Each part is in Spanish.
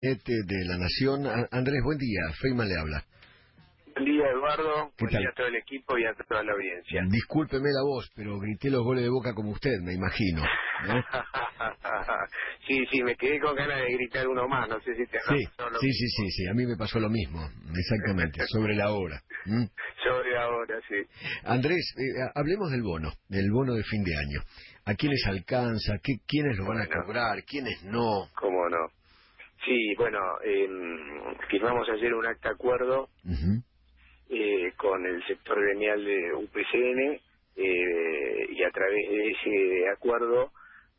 De La Nación. Andrés, buen día. Feynman le habla. Buen día, Eduardo. ¿Qué Buen tal? día a todo el equipo y a toda la audiencia. Discúlpeme la voz, pero grité los goles de Boca como usted, me imagino. Sí, me quedé con ganas de gritar uno más. No sé si te Sí, pasó lo sí. A mí me pasó lo mismo, exactamente, sobre la hora. sobre ahora, sí. Andrés, hablemos del bono de fin de año. ¿A quiénes alcanza? ¿Quiénes lo van a Bueno, cobrar? ¿Quiénes no? cómo no. Sí, bueno, firmamos ayer un acta acuerdo Ujú. con el sector gremial de UPCN y a través de ese acuerdo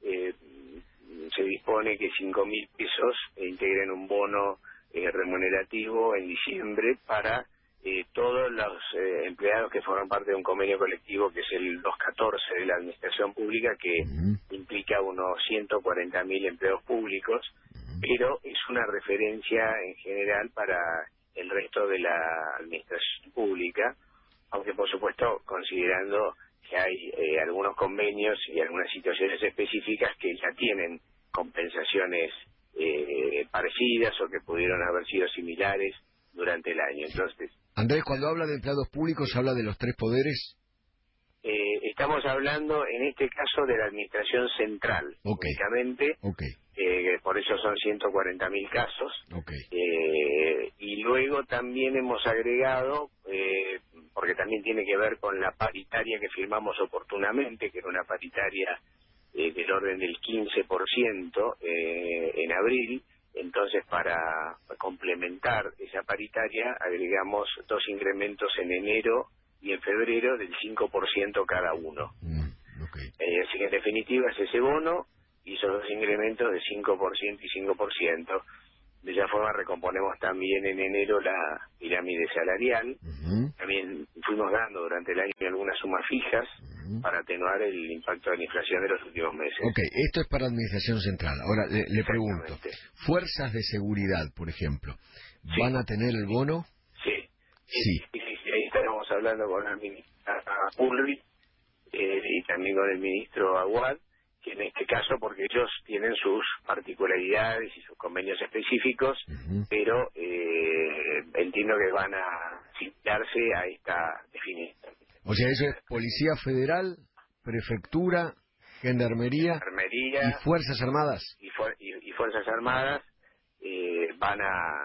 se dispone que 5.000 pesos integren un bono remunerativo en diciembre para todos los empleados que forman parte de un convenio colectivo que es el 214 de la Administración Pública, que Ujú. implica unos 140.000 empleados públicos, pero es una referencia en general para el resto de la Administración Pública, aunque por supuesto considerando que hay algunos convenios y algunas situaciones específicas que ya tienen compensaciones parecidas o que pudieron haber sido similares durante el año. Entonces, Andrés, cuando habla de empleados públicos, ¿habla de los tres poderes? estamos hablando en este caso de la Administración Central, Ok, únicamente, ok, por eso son 140.000 casos, ok. y luego también hemos agregado, porque también tiene que ver con la paritaria que firmamos oportunamente, que era una paritaria del orden del 15% en abril. Entonces, para complementar esa paritaria, agregamos dos incrementos en enero y en febrero del 5% cada uno. Ok. Así que en definitiva es ese bono y esos dos incrementos de 5% y 5%. De esa forma recomponemos también en enero la pirámide salarial. Ujú. También fuimos dando durante el año algunas sumas fijas para atenuar el impacto de la inflación de los últimos meses. Ok, esto es para Administración Central. Ahora, le pregunto, Exactamente. fuerzas de seguridad, por ejemplo, ¿van Sí, a tener el bono? sí. Sí. Ahí estábamos hablando con la ministra Ulrich y también con el ministro Aguad, que en este caso, porque ellos tienen sus particularidades y sus convenios específicos, Ujú. pero entiendo que van a citarse a esta definición. O sea, eso es Policía Federal, Prefectura, Gendarmería y Enfermería Fuerzas Armadas. y Fuerzas Armadas van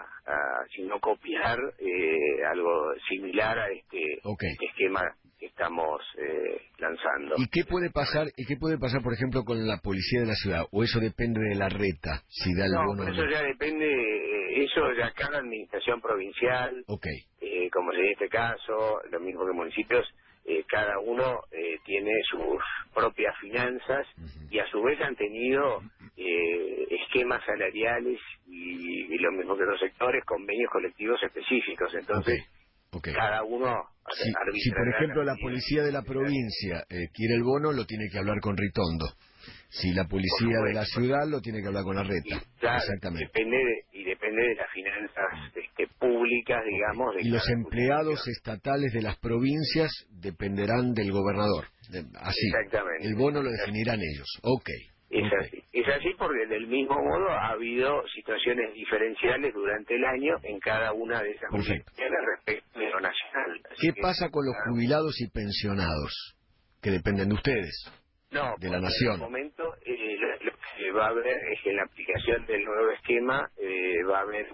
si no copiar, algo similar a este Ok. esquema que estamos lanzando. ¿Y qué puede pasar, por ejemplo, con la Policía de la Ciudad? ¿O eso depende de la reta, si da el No, bono pero o eso no? ya depende, eso ya cada administración provincial, Ok. como en este caso, lo mismo que municipios, cada uno tiene sus propias finanzas y a su vez han tenido esquemas salariales y lo mismo que los sectores, convenios colectivos específicos. Ok. Entonces, Ok. cada uno Si por arbitrará ejemplo las la medidas policía de la necesarias. provincia quiere el bono, lo tiene que hablar con Ritondo. Si la Por policía de la supuesto. ciudad, lo tiene que hablar con la Y reta. claro, Exactamente. depende de las finanzas públicas, Ok. digamos, de Y los cada empleados jurisdicción. estatales de las provincias dependerán del gobernador. Así. El Exactamente. bono lo definirán ellos. Ok. Es Ok. así. Es así porque del mismo modo ha habido situaciones diferenciales durante el año en cada una de esas Perfecto. jurisdicciones respecto de lo nacional. Así ¿Qué que, pasa con los jubilados y pensionados? Que dependen de ustedes, no, de la porque en el nación. momento lo que va a haber es que en la aplicación del nuevo esquema va a haber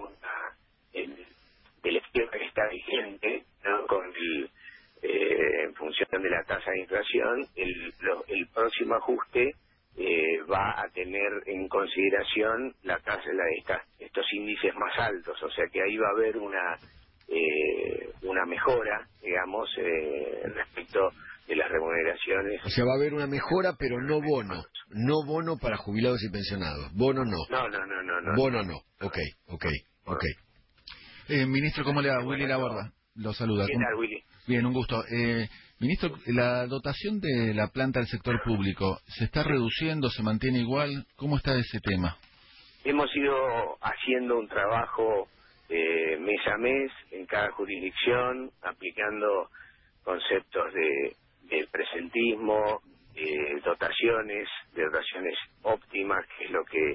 del esquema que está vigente, ¿no? En función de la tasa de inflación, el próximo ajuste va a tener en consideración la tasa estos índices más altos, o sea que ahí va a haber una mejora, digamos, respecto de las remuneraciones. O sea, va a haber una mejora, pero no bono. No bono para jubilados y pensionados. Bono no. Bono no. Ok, ok, ok. Ministro, ¿cómo le va? Willy Bueno, Laborda lo saluda. ¿qué tal, Willy? Bien, un gusto. Ministro, ¿la dotación de la planta del sector público se está reduciendo, se mantiene igual? ¿Cómo está ese tema? Hemos ido haciendo un trabajo mes a mes en cada jurisdicción, aplicando conceptos de presentismo, de dotaciones óptimas, que es lo que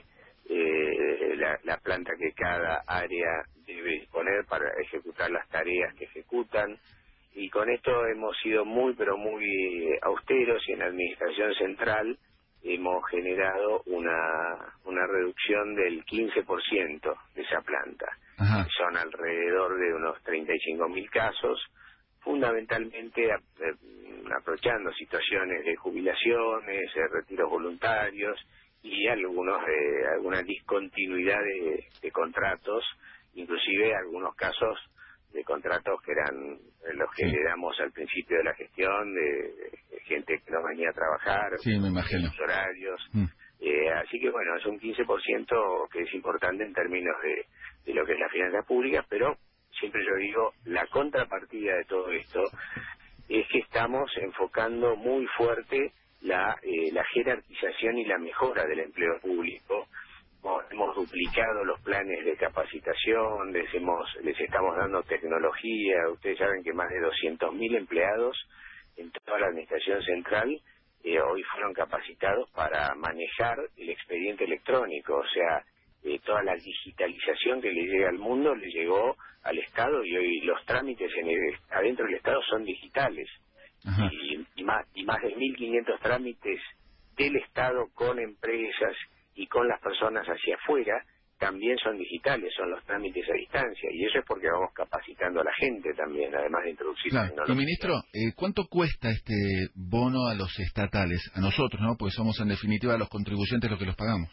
la planta que cada área debe disponer para ejecutar las tareas que ejecutan. Y con esto hemos sido muy, pero muy austeros, y en la administración central hemos generado una reducción del 15% de esa planta. Ajá. Son alrededor de unos 35.000 casos, fundamentalmente aprovechando situaciones de jubilaciones, retiros voluntarios y alguna discontinuidad de contratos, inclusive algunos casos de contratos que eran los que le damos al principio de la gestión, de gente que no venía a trabajar, sí, me imagino, horarios. Así que bueno, es un 15% que es importante en términos de lo que es la finanza pública, pero siempre yo digo, la contrapartida de todo esto es que estamos enfocando muy fuerte la jerarquización y la mejora del empleo público. Hemos duplicado los planes de capacitación, les estamos dando tecnología. Ustedes saben que más de 200.000 empleados en toda la administración central hoy fueron capacitados para manejar el expediente electrónico. O sea, toda la digitalización que le llega al mundo le llegó al Estado, y hoy los trámites adentro del Estado son digitales. Y más de 1.500 trámites del Estado con empresas y con las personas hacia afuera también son digitales, son los trámites a distancia, y eso es porque vamos capacitando a la gente también, además de introducir tecnología. Y ministro, ¿cuánto cuesta este bono a los estatales? A nosotros, ¿no? Porque somos en definitiva los contribuyentes los que los pagamos.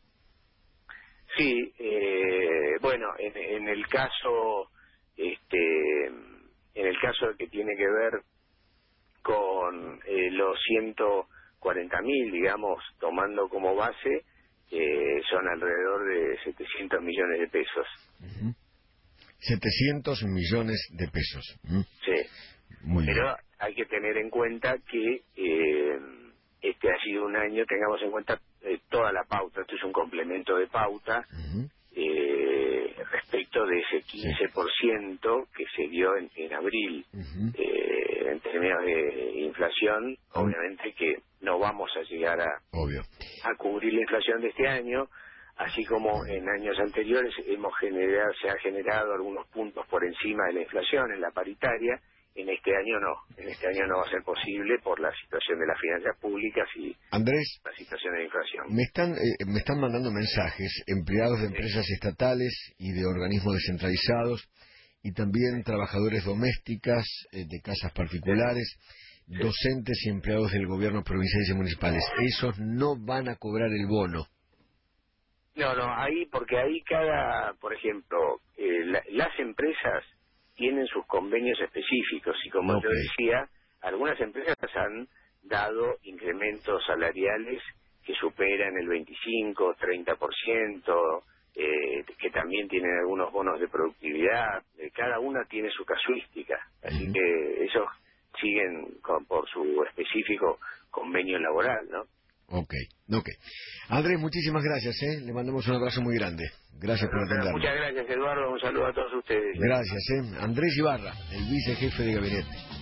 Sí, bueno, en el caso que tiene que ver con los 140.000, digamos, tomando como base, son alrededor de 700 millones de pesos. 700 millones de pesos. Sí. Muy bien. Pero hay que tener en cuenta que este ha sido un año, tengamos en cuenta toda la pauta. Esto es un complemento de pauta respecto de ese 15% que se dio en abril. En términos de inflación, obviamente que no vamos a llegar a cubrir la inflación de este año, así como en años anteriores se ha generado algunos puntos por encima de la inflación en la paritaria. En este año no va a ser posible por la situación de las finanzas públicas y Andrés, la situación de la inflación. Me están mandando mensajes empleados de empresas estatales y de organismos descentralizados, y también trabajadores domésticas de casas particulares, docentes y empleados del gobierno provinciales y municipales. Esos no van a cobrar el bono. No, porque ahí por ejemplo, las empresas tienen sus convenios específicos, y como yo decía, algunas empresas han dado incrementos salariales que superan el 25-30%, que también tienen algunos bonos de productividad. Cada una tiene su casuística, así que esos siguen por su específico convenio laboral, ¿no? Ok. Andrés, muchísimas gracias, le mandamos un abrazo muy grande. Gracias por atendernos. Muchas gracias, Eduardo, un saludo a todos ustedes. Gracias, Andrés Ibarra, el vicejefe de gabinete.